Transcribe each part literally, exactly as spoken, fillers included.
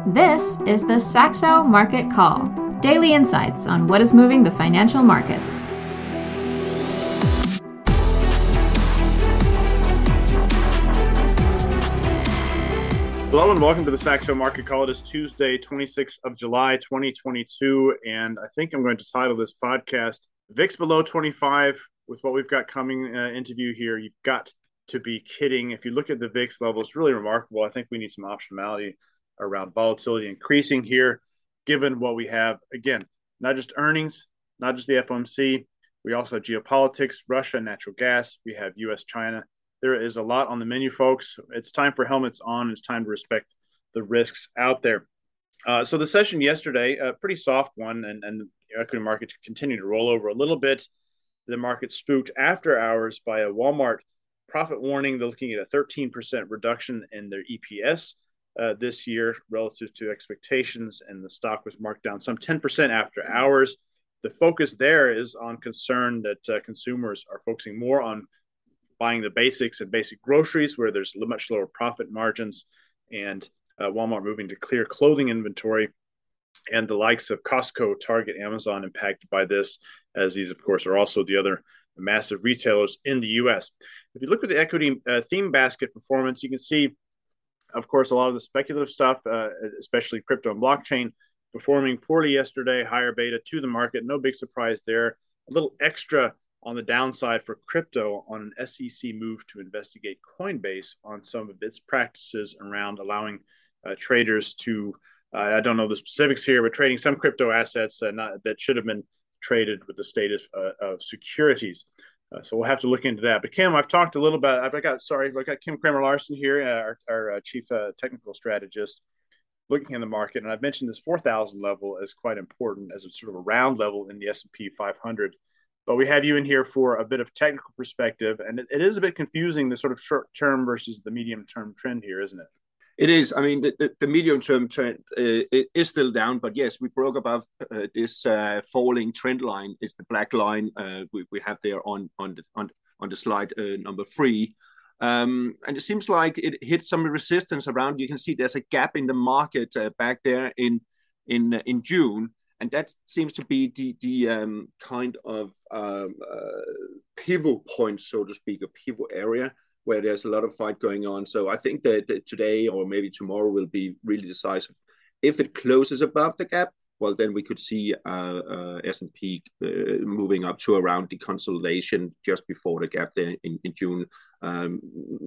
This is the Saxo Market Call, daily insights on what is moving the financial markets. Hello and welcome to the Saxo Market Call. It is Tuesday, twenty-sixth of July, twenty twenty-two, and I think I'm going to title this podcast V I X below twenty-five. With what we've got coming uh, into view here, you've got to be kidding. If you look at the V I X level, it's really remarkable. I think we need some optionality around volatility increasing here, given what we have. Again, not just earnings, not just the F O M C. We also have geopolitics, Russia, natural gas. We have U S China. There is a lot on the menu, folks. It's time for helmets on. It's time to respect the risks out there. Uh, so the session yesterday, a pretty soft one, and, and the equity market continued to roll over a little bit. The market spooked after hours by a Walmart profit warning. They're looking at a thirteen percent reduction in their E P S uh, this year relative to expectations, and the stock was marked down some ten percent after hours. The focus there is on concern that uh, consumers are focusing more on buying the basics and basic groceries where there's much lower profit margins, and uh, Walmart moving to clear clothing inventory, and the likes of Costco, Target, Amazon impacted by this, as these, of course, are also the other massive retailers in the U S. If you look at the equity uh, theme basket performance, you can see, of course, a lot of the speculative stuff, uh, especially crypto and blockchain, performing poorly yesterday, higher beta to the market. No big surprise there. A little extra on the downside for crypto on an S E C move to investigate Coinbase on some of its practices around allowing uh, traders to, uh, I don't know the specifics here, but trading some crypto assets uh, not, that should have been traded with the status uh, of securities. Uh, so we'll have to look into that. But Kim, I've talked a little bit. I've got, sorry, I've got Kim Kramer-Larsen here, uh, our, our uh, chief uh, technical strategist, looking in the market. And I've mentioned this four thousand level as quite important as a sort of a round level in the S and P five hundred. But we have you in here for a bit of technical perspective, and it, it is a bit confusing, the sort of short-term versus the medium-term trend here, isn't it? It is. I mean, the, the, the medium-term trend uh, is still down, but yes, we broke above uh, this uh, falling trend line. It's the black line uh, we, we have there on on the on, on the slide uh, number three, um, and it seems like it hit some resistance around. You can see there's a gap in the market uh, back there in in uh, in June. And that seems to be the the um, kind of um, uh, pivot point, so to speak, a pivot area where there's a lot of fight going on. So I think that, that today or maybe tomorrow will be really decisive. If it closes above the gap, well, then we could see uh, uh, S and P uh, moving up to around the consolidation just before the gap there in, in June, um,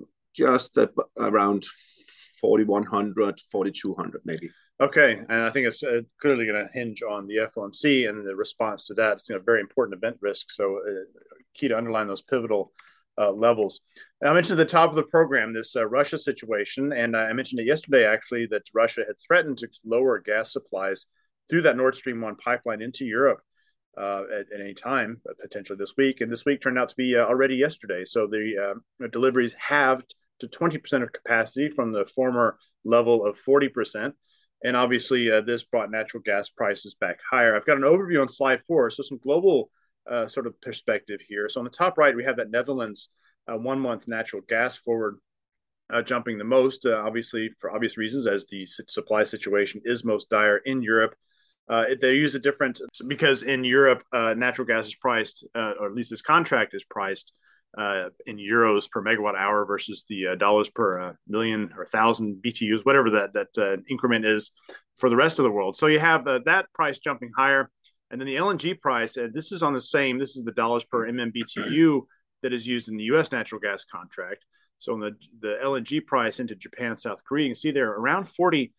just uh, around forty-one hundred, forty-two hundred maybe. Okay, and I think it's uh, clearly going to hinge on the F O M C and the response to that. It's a very important event risk, so uh, key to underline those pivotal uh, levels. And I mentioned at the top of the program this uh, Russia situation, and I mentioned it yesterday, actually, that Russia had threatened to lower gas supplies through that Nord Stream one pipeline into Europe uh, at, at any time, potentially this week. And this week turned out to be uh, already yesterday. So the uh, deliveries halved to twenty percent of capacity from the former level of forty percent. And obviously, uh, this brought natural gas prices back higher. I've got an overview on slide four, so some global uh, sort of perspective here. So on the top right, we have that Netherlands uh, one-month natural gas forward uh, jumping the most, uh, obviously for obvious reasons, as the supply situation is most dire in Europe. Uh, they use a different, because in Europe, uh, natural gas is priced, uh, or at least this contract is priced Uh, in euros per megawatt hour versus the uh, dollars per uh, million or thousand B T Us, whatever that that uh, increment is for the rest of the world. So you have uh, that price jumping higher, and then the L N G price. Uh, this is on the same. This is the dollars per M M B T U that is used in the U S natural gas contract. So in the the L N G price into Japan, South Korea, you can see there around forty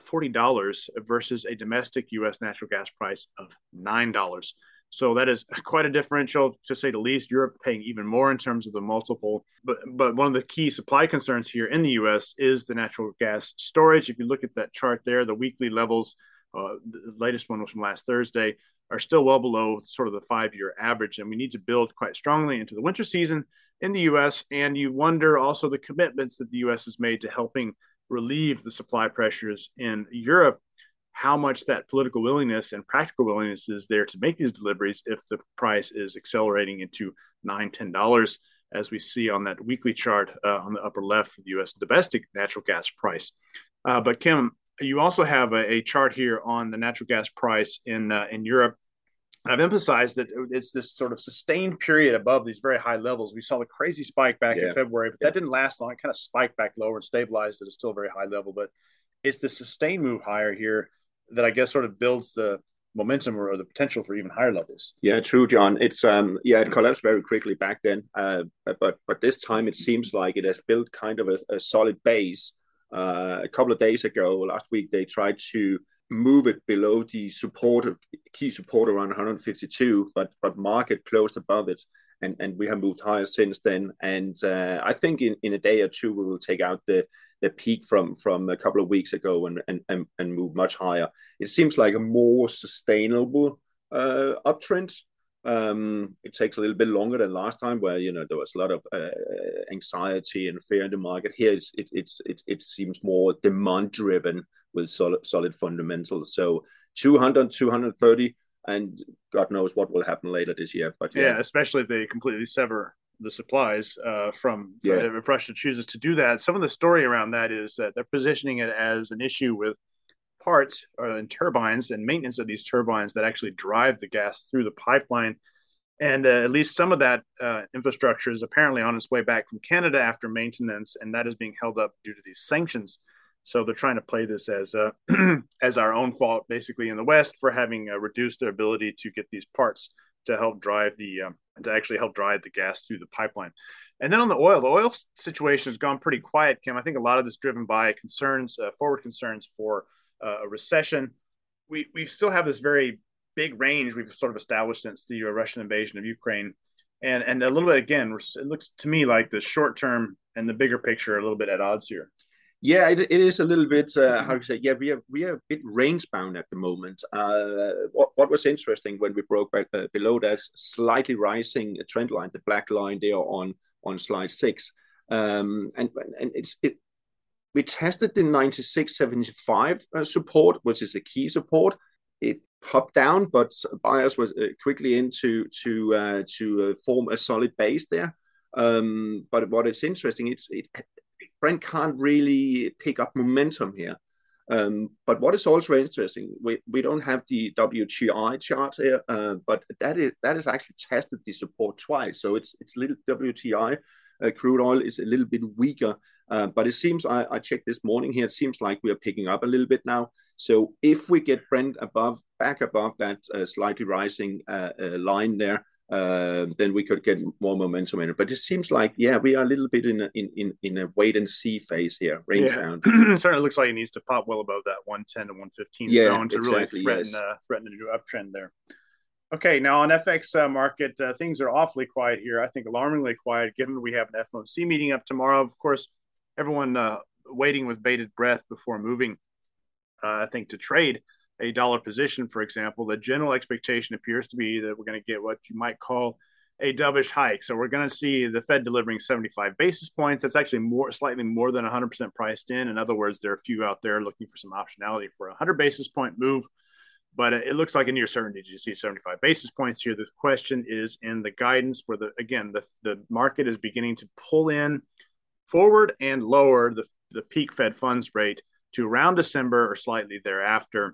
dollars versus a domestic U S natural gas price of nine dollars. So that is quite a differential, to say the least. Europe paying even more in terms of the multiple. But but one of the key supply concerns here in the U S is the natural gas storage. If you look at that chart there, the weekly levels, uh, the latest one was from last Thursday, are still well below sort of the five-year average. And we need to build quite strongly into the winter season in the U S. And you wonder also the commitments that the U S has made to helping relieve the supply pressures in Europe, how much that political willingness and practical willingness is there to make these deliveries if the price is accelerating into nine dollars, ten dollars, as we see on that weekly chart uh, on the upper left for the U S domestic natural gas price. Uh, but Kim, you also have a, a chart here on the natural gas price in uh, in Europe. And I've emphasized that it's this sort of sustained period above these very high levels. We saw the crazy spike back yeah. in February, but yeah. that didn't last long. It kind of spiked back lower and stabilized at a still very high level. But it's the sustained move higher here that I guess sort of builds the momentum or the potential for even higher levels. Yeah, true, John. It's um, yeah, it collapsed very quickly back then, uh, but but this time it seems like it has built kind of a, a solid base. Uh, a couple of days ago, last week, they tried to move it below the support, key support around one hundred fifty-two, but but market closed above it, and and we have moved higher since then. And uh, I think in, in a day or two we will take out the the peak from from a couple of weeks ago and and and, and move much higher. It seems like a more sustainable uh, uptrend. Um, it takes a little bit longer than last time, where you know there was a lot of uh, anxiety and fear in the market. Here, it's, it it's it it seems more demand driven with solid solid fundamentals. So two hundred, two hundred thirty, and God knows what will happen later this year. But yeah, yeah especially if they completely sever the supplies uh, from yeah. if Russia chooses to do that. Some of the story around that is that they're positioning it as an issue with parts uh, and turbines and maintenance of these turbines that actually drive the gas through the pipeline. And uh, at least some of that uh, infrastructure is apparently on its way back from Canada after maintenance, and that is being held up due to these sanctions. So they're trying to play this as uh, as our own fault, basically, in the West for having uh, reduced their ability to get these parts to help drive the um, to actually help drive the gas through the pipeline. And then on the oil, the oil situation has gone pretty quiet, Kim. I think a lot of this driven by concerns, uh, forward concerns for uh, a recession. We we still have this very big range we've sort of established since the uh, Russian invasion of Ukraine, and and a little bit again, it looks to me like the short term and the bigger picture are a little bit at odds here. Yeah, it, it is a little bit, uh, how to say, yeah, we are we are a bit range bound at the moment. Uh, what, what was interesting when we broke back uh, below that slightly rising trend line, the black line there on, on slide six. Um, and and it's it, we tested the ninety-six seventy-five uh, support, which is a key support. It popped down, but buyers was uh, quickly into to uh, to uh, form a solid base there. Um, but what is interesting, it's it Brent can't really pick up momentum here. Um, but what is also interesting, we, we don't have the W T I chart here, uh, but that is that is actually tested the support twice. So it's it's little W T I uh, crude oil is a little bit weaker, uh, but it seems I, I checked this morning here. It seems like we are picking up a little bit now. So if we get Brent above back above that uh, slightly rising uh, uh, line there, Uh, then we could get more momentum in it. But it seems like, yeah, we are a little bit in a, in, in, in a wait and see phase here, range yeah. bound. It certainly looks like it needs to pop well above that one ten to one fifteen yeah, zone to exactly, really threaten, yes. uh, threaten a new uptrend there. Okay, now on F X uh, market, uh, things are awfully quiet here. I think alarmingly quiet, given that we have an F O M C meeting up tomorrow. Of course, everyone uh, waiting with bated breath before moving, uh, I think, to trade a dollar position, for example. The general expectation appears to be that we're going to get what you might call a dovish hike. So we're going to see the Fed delivering seventy-five basis points. That's actually more, slightly more than one hundred percent priced in. In other words, there are a few out there looking for some optionality for a one hundred basis point move, but it looks like a near certainty to see seventy-five basis points here. The question is in the guidance where, the again, the, the market is beginning to pull in forward and lower the, the peak Fed funds rate to around December or slightly thereafter.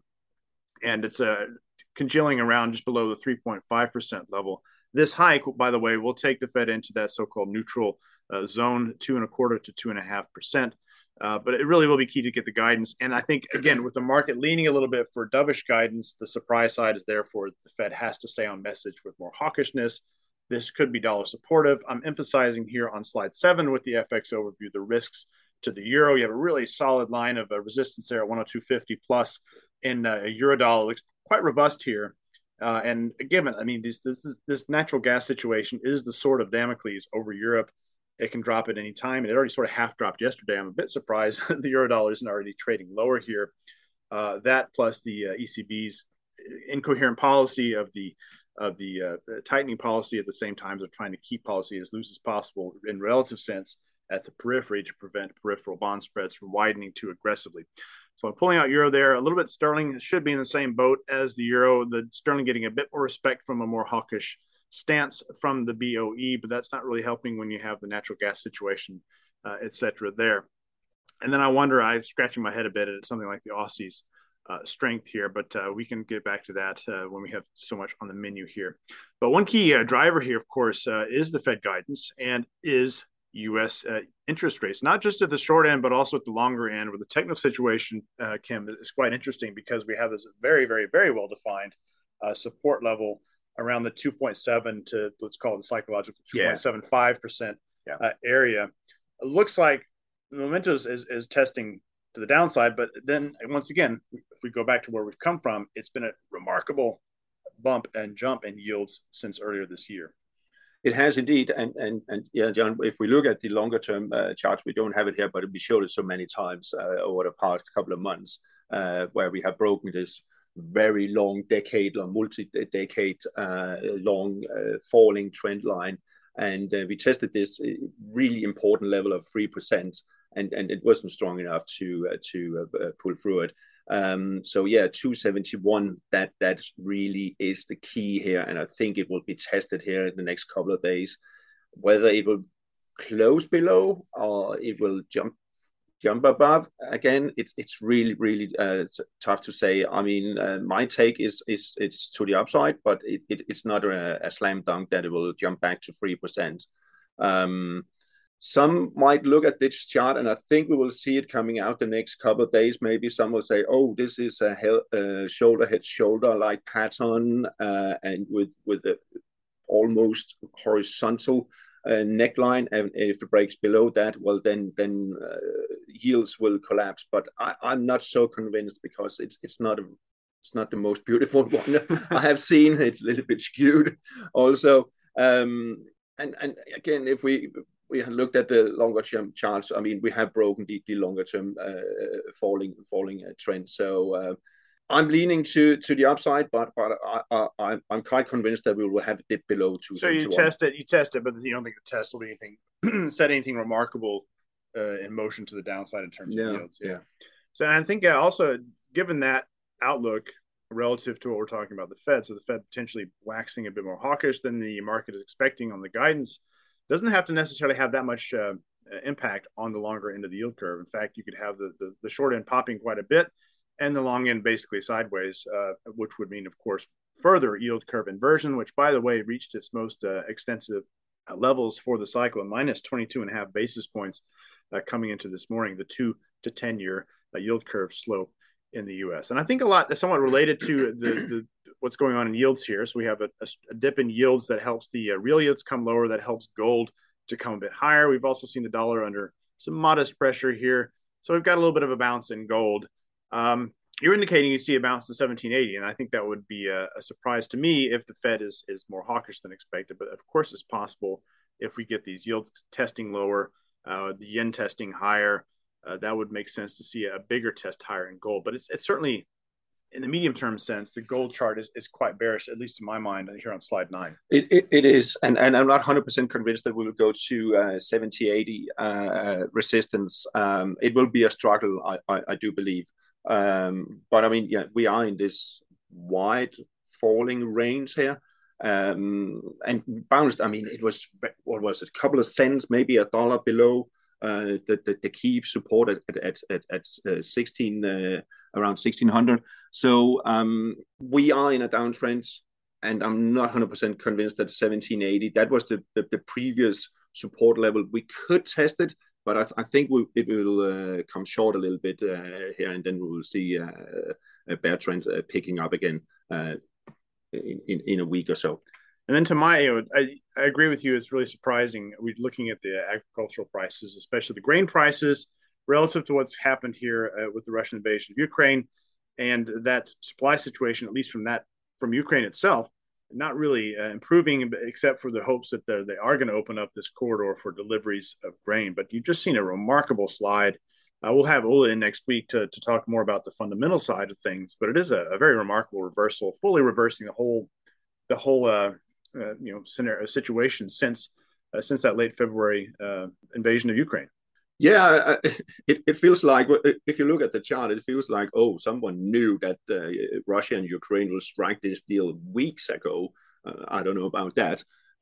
And it's a congealing around just below the three point five percent level. This hike, by the way, will take the Fed into that so-called neutral uh, zone, two and a quarter to two and a half percent. Uh, but it really will be key to get the guidance. And I think, again, with the market leaning a little bit for dovish guidance, the surprise side is therefore the Fed has to stay on message with more hawkishness. This could be dollar supportive. I'm emphasizing here on slide seven with the F X overview, the risks to the euro. You have a really solid line of uh, resistance there at one oh two fifty plus in uh, euro dollar. Looks quite robust here. Uh, and given, I mean, this this is this natural gas situation is the sword of Damocles over Europe. It can drop at any time, and it already sort of half dropped yesterday. I'm a bit surprised the euro dollar isn't already trading lower here. Uh, that plus the uh, E C B's incoherent policy of the of the uh, tightening policy at the same time as trying to keep policy as loose as possible in relative sense at the periphery to prevent peripheral bond spreads from widening too aggressively. So I'm pulling out euro there. A little bit sterling should be in the same boat as the euro. The sterling getting a bit more respect from a more hawkish stance from the B O E, but that's not really helping when you have the natural gas situation, uh, et cetera there. And then I wonder, I'm scratching my head a bit at something like the Aussies uh, strength here, but uh, we can get back to that uh, when we have so much on the menu here. But one key uh, driver here, of course, uh, is the Fed guidance and is U S uh, interest rates, not just at the short end, but also at the longer end, where the technical situation, uh, Kim, is quite interesting because we have this very, very, very well-defined uh, support level around the two point seven to, let's call it the psychological two point seven five percent yeah. uh, area. It looks like the momentum is, is, is testing to the downside, but then once again, if we go back to where we've come from, it's been a remarkable bump and jump in yields since earlier this year. It has indeed, and and and yeah, John. If we look at the longer term uh, charts, we don't have it here, but we showed it so many times uh, over the past couple of months, uh, where we have broken this very long decade or multi-decade uh, long uh, falling trend line, and uh, we tested this really important level of three percent, and and it wasn't strong enough to uh, to uh, pull through it. Um, so yeah, two seventy-one, that that really is the key here, and I think it will be tested here in the next couple of days. Whether it will close below or it will jump jump above again, it's it's really really uh, tough to say. I mean, uh, my take is is it's to the upside, but it, it it's not a, a slam dunk that it will jump back to three percent. Um, Some might look at this chart, and I think we will see it coming out the next couple of days. Maybe some will say, "Oh, this is a uh, shoulder head shoulder like pattern, uh, and with with a almost horizontal uh, neckline. And if it breaks below that, well, then then uh, yields will collapse." But I, I'm not so convinced because it's it's not a it's not the most beautiful one I have seen. It's a little bit skewed, also. Um, and and again, if we we have looked at the longer term charts, I mean, we have broken the, the longer term uh, falling falling uh, trend. So uh, I'm leaning to to the upside, but but I, I, I'm quite convinced that we will have a dip below two. So you test it, you test it, but you don't think the test will be anything set anything remarkable uh, in motion to the downside in terms yeah, of yields. Yeah. yeah. So I think uh, also given that outlook relative to what we're talking about the Fed, so the Fed potentially waxing a bit more hawkish than the market is expecting on the guidance, doesn't have to necessarily have that much uh, impact on the longer end of the yield curve. In fact, you could have the, the, the short end popping quite a bit and the long end basically sideways, uh, which would mean, of course, further yield curve inversion, which, by the way, reached its most uh, extensive uh, levels for the cycle, minus twenty-two and a half basis points uh, coming into this morning, the two to ten year uh, yield curve slope in the U S. And I think a lot somewhat related to the, the what's going on in yields here. So we have a, a, a dip in yields that helps the uh, real yields come lower, that helps gold to come a bit higher. We've also seen the dollar under some modest pressure here. So we've got a little bit of a bounce in gold. Um, you're indicating you see a bounce to seventeen eighty, and I think that would be a, a surprise to me if the Fed is is more hawkish than expected. But of course, it's possible if we get these yields testing lower, uh, the yen testing higher. Uh, that would make sense to see a bigger test higher in gold. But it's it's certainly, in the medium term sense, the gold chart is, is quite bearish, at least to my mind, here on slide nine. It it, it is, and, and I'm not one hundred percent convinced that we will go to uh, seventy eighty uh, resistance. Um, it will be a struggle, I, I, I do believe. Um, but I mean, yeah, we are in this wide falling range here. Um, and bounced, I mean, it was, what was it, a couple of cents, maybe a dollar below uh, the, the, the key support at, at, at, at uh, sixteen, uh, around sixteen hundred. So um, we are in a downtrend, and I'm not one hundred percent convinced that seventeen eighty, that was the, the, the previous support level. We could test it, but I, th- I think we, it will uh, come short a little bit uh, here, and then we will see uh, a bear trend uh, picking up again uh, in, in, in a week or so. And then to my, you know, I, I agree with you. It's really surprising. We're looking at the agricultural prices, especially the grain prices, relative to what's happened here uh, with the Russian invasion of Ukraine, and that supply situation, at least from that from Ukraine itself, not really uh, improving, except for the hopes that they are going to open up this corridor for deliveries of grain. But you've just seen a remarkable slide. Uh, we'll have Ola in next week to, to talk more about the fundamental side of things, but it is a, a very remarkable reversal, fully reversing the whole the whole uh, uh, you know scenario situation since uh, since that late February uh, invasion of Ukraine. Yeah, it, it feels like, if you look at the chart, it feels like, oh, someone knew that uh, Russia and Ukraine will strike this deal weeks ago. Uh, I don't know about that.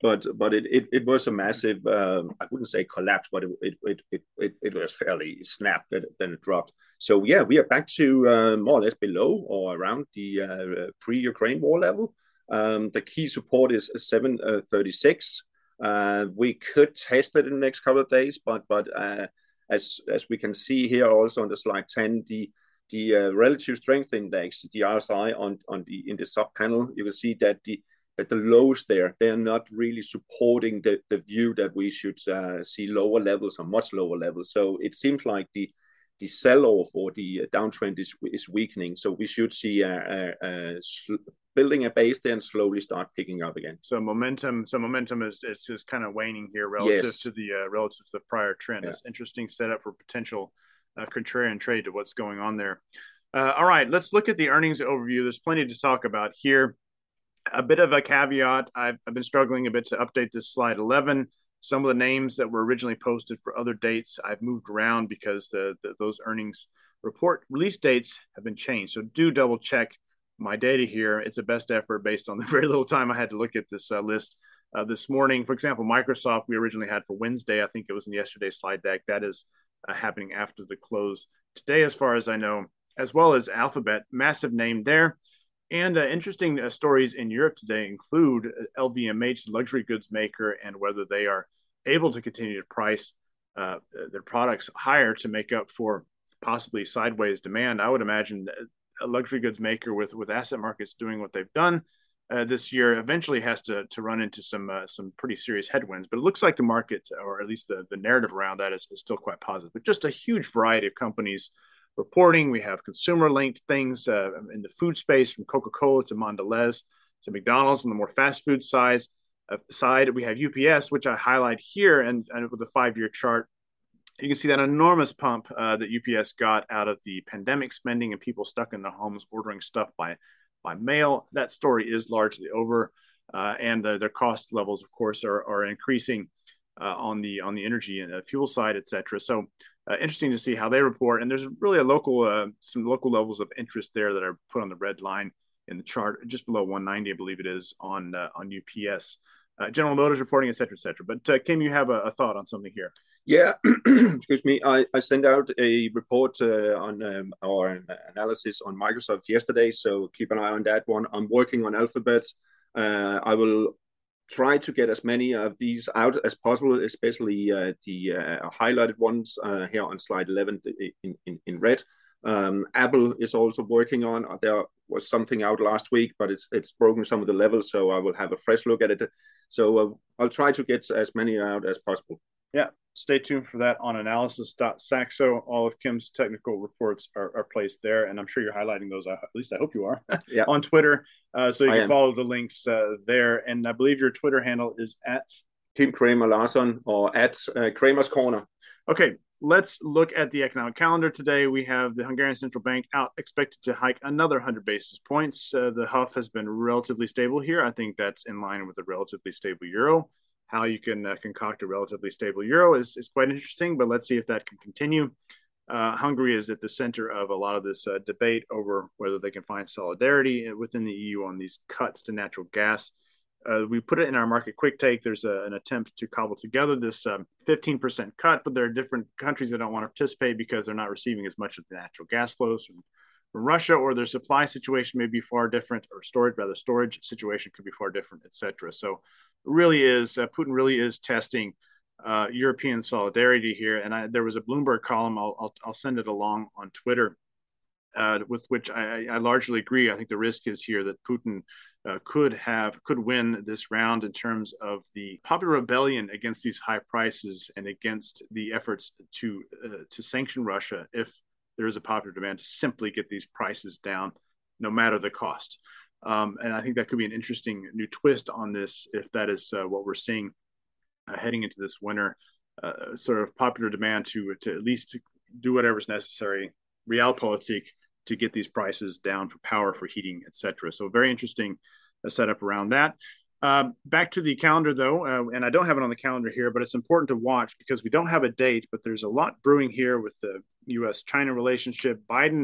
but but it, it, it was a massive, um, I wouldn't say collapse, but it it it it, it, it was fairly snapped, then it dropped. So yeah, we are back to uh, more or less below or around the uh, pre-Ukraine war level. Um, the key support is seven thirty-six. Uh, we could test it in the next couple of days, but but uh, as as we can see here also on the slide ten, the the uh, relative strength index, the R S I on on the in the sub panel, you can see that the that the lows there, they're not really supporting the, the view that we should uh, see lower levels or much lower levels. So it seems like the the sell-off or the downtrend is is weakening. So we should see a, a, a building a base there and slowly start picking up again. So momentum, so momentum is is just kind of waning here relative yes. to the uh, relative to the prior trend. Yeah. It's interesting setup for potential uh, contrarian trade to what's going on there. Uh, all right, let's look at the earnings overview. There's plenty to talk about here. A bit of a caveat, I've, I've been struggling a bit to update this slide eleven. Some of the names that were originally posted for other dates, I've moved around because the, the those earnings report release dates have been changed. So do double check my data here. It's a best effort based on the very little time I had to look at this uh, list uh, this morning. For example, Microsoft, we originally had for Wednesday. I think it was in yesterday's slide deck. That is uh, happening after the close today, as far as I know, as well as Alphabet, massive name there. And uh, interesting uh, stories in Europe today include L V M H, the luxury goods maker, and whether they are able to continue to price uh, their products higher to make up for possibly sideways demand. I would imagine a luxury goods maker with, with asset markets doing what they've done uh, this year eventually has to, to run into some uh, some pretty serious headwinds. But it looks like the market, or at least the, the narrative around that, is, is still quite positive. But just a huge variety of companies reporting. We have consumer-linked things uh, in the food space, from Coca-Cola to Mondelez to McDonald's. On the more fast food size, uh, side, we have U P S, which I highlight here, and, and with the five-year chart, you can see that enormous pump uh, that U P S got out of the pandemic spending and people stuck in their homes ordering stuff by, by mail. That story is largely over, uh, and uh, their cost levels, of course, are, are increasing uh, on the on the energy and uh, fuel side, et cetera. So Uh, interesting to see how they report, and there's really a local, uh, some local levels of interest there that are put on the red line in the chart, just below one ninety, I believe it is, on uh, on U P S. Uh, General Motors reporting, et cetera, et cetera. But uh, Kim, you have a, a thought on something here? Yeah, excuse me. I, I sent out a report uh, on um, our analysis on Microsoft yesterday, so keep an eye on that one. I'm working on Alphabet. Uh, I will try to get as many of these out as possible, especially uh, the uh, highlighted ones uh, here on slide eleven in, in, in red. Um, Apple is also working on, there was something out last week, but it's it's broken some of the levels, so I will have a fresh look at it. So uh, I'll try to get as many out as possible. Yeah, stay tuned for that on analysis dot saxo. All of Kim's technical reports are, are placed there, and I'm sure you're highlighting those. At least I hope you are. Yeah. On Twitter, uh, so you I can am. follow the links uh, there. And I believe your Twitter handle is at Tim Kramer Larsson or at uh, Kramer's Corner. Okay, let's look at the economic calendar today. We have the Hungarian Central Bank out, expected to hike another one hundred basis points. Uh, the H U F has been relatively stable here. I think that's in line with a relatively stable euro. How you can uh, concoct a relatively stable euro is, is quite interesting, but let's see if that can continue. Uh, Hungary is at the center of a lot of this uh, debate over whether they can find solidarity within the E U on these cuts to natural gas. Uh, we put it in our market quick take. There's a, an attempt to cobble together this um, fifteen percent cut, but there are different countries that don't want to participate because they're not receiving as much of the natural gas flows from, from Russia, or their supply situation may be far different, or storage, rather storage situation could be far different, et cetera. So really is, uh, Putin really is testing uh, European solidarity here. And I, there was a Bloomberg column, I'll, I'll, I'll send it along on Twitter, uh, with which I, I largely agree. I think the risk is here that Putin uh, could have, could win this round in terms of the popular rebellion against these high prices and against the efforts to, uh, to sanction Russia if there is a popular demand to simply get these prices down, no matter the cost. Um, and I think that could be an interesting new twist on this, if that is uh, what we're seeing uh, heading into this winter, uh, sort of popular demand to to at least do whatever's necessary, realpolitik, to get these prices down for power, for heating, et cetera. So very interesting uh, setup around that. Uh, back to the calendar, though, uh, and I don't have it on the calendar here, but it's important to watch because we don't have a date, but there's a lot brewing here with the U S China relationship. Biden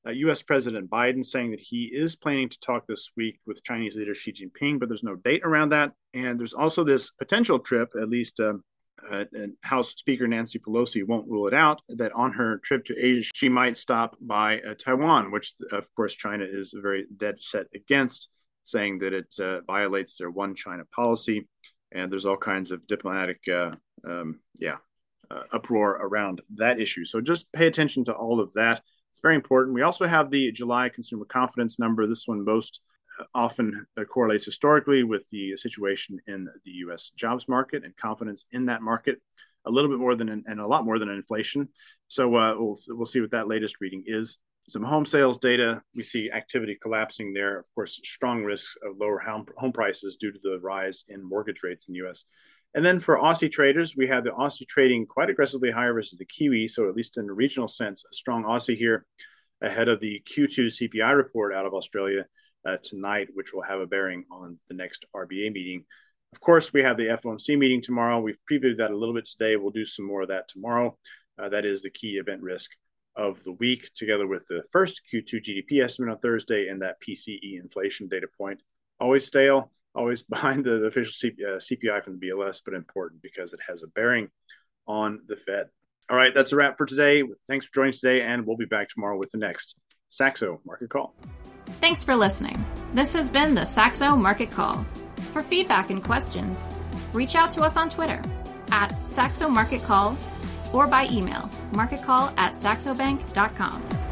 Uh, U S President Biden saying that he is planning to talk this week with Chinese leader Xi Jinping, but there's no date around that. And there's also this potential trip, at least um, uh, House Speaker Nancy Pelosi won't rule it out, that on her trip to Asia, she might stop by uh, Taiwan, which, of course, China is very dead set against, saying that it uh, violates their one China policy. And there's all kinds of diplomatic, uh, um, yeah, uh, uproar around that issue. So just pay attention to all of that. It's very important. We also have the July consumer confidence number. This one most often correlates historically with the situation in the U S jobs market and confidence in that market, a little bit more than and a lot more than inflation. So uh, we'll we'll see what that latest reading is. Some home sales data, we see activity collapsing there. Of course, strong risks of lower home, home prices due to the rise in mortgage rates in the U S. And then for Aussie traders, we have the Aussie trading quite aggressively higher versus the Kiwi. So at least in a regional sense, a strong Aussie here ahead of the Q two C P I report out of Australia uh, tonight, which will have a bearing on the next R B A meeting. Of course, we have the F O M C meeting tomorrow. We've previewed that a little bit today. We'll do some more of that tomorrow. Uh, that is the key event risk of the week, together with the first Q two G D P estimate on Thursday and that P C E inflation data point. Always stale. Always behind the, the official C P, uh, C P I from the B L S, but important because it has a bearing on the Fed. All right, that's a wrap for today. Thanks for joining us today, and we'll be back tomorrow with the next Saxo Market Call. Thanks for listening. This has been the Saxo Market Call. For feedback and questions, reach out to us on Twitter at Saxo Market Call or by email marketcall at saxobank dot com.